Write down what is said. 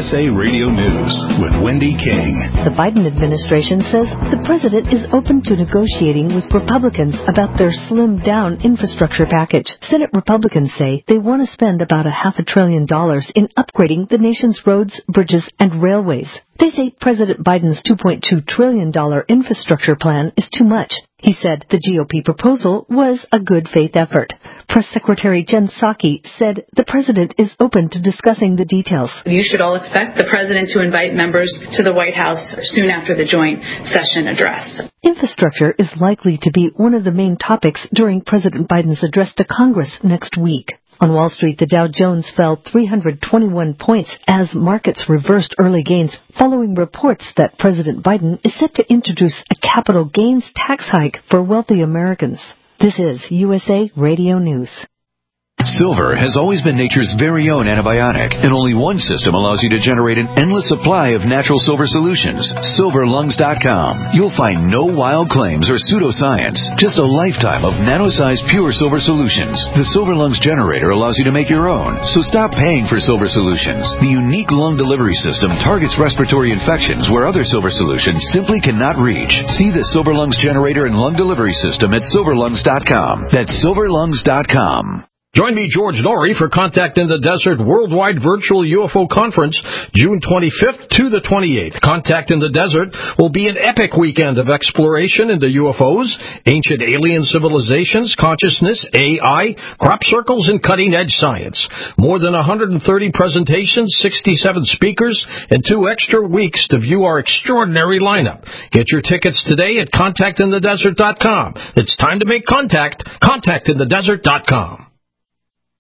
USA Radio News with Wendy King. The Biden administration says the president is open to negotiating with Republicans about their slimmed-down infrastructure package. Senate Republicans say they want to spend about $500 billion in upgrading the nation's roads, bridges, and railways. They say President Biden's $2.2 trillion infrastructure plan is too much. He said the GOP proposal was a good faith effort. Press Secretary Jen Psaki said the president is open to discussing the details. You should all expect the president to invite members to the White House soon after the joint session address. Infrastructure is likely to be one of the main topics during President Biden's address to Congress next week. On Wall Street, the Dow Jones fell 321 points as markets reversed early gains following reports that President Biden is set to introduce a capital gains tax hike for wealthy Americans. This is USA Radio News. Silver has always been nature's very own antibiotic, and only one system allows you to generate an endless supply of natural silver solutions. SilverLungs.com. You'll find no wild claims or pseudoscience, just a lifetime of nano-sized pure silver solutions. The Silver Lungs generator allows you to make your own, so stop paying for silver solutions. The unique lung delivery system targets respiratory infections where other silver solutions simply cannot reach. See the Silver Lungs generator and lung delivery system at SilverLungs.com. That's SilverLungs.com. Join me, George Norrie, for Contact in the Desert Worldwide Virtual UFO Conference, June 25th to the 28th. Contact in the Desert will be an epic weekend of exploration into UFOs, ancient alien civilizations, consciousness, AI, crop circles, and cutting-edge science. More than 130 presentations, 67 speakers, and 2 extra weeks to view our extraordinary lineup. Get your tickets today at contactinthedesert.com. It's time to make contact. Contactinthedesert.com.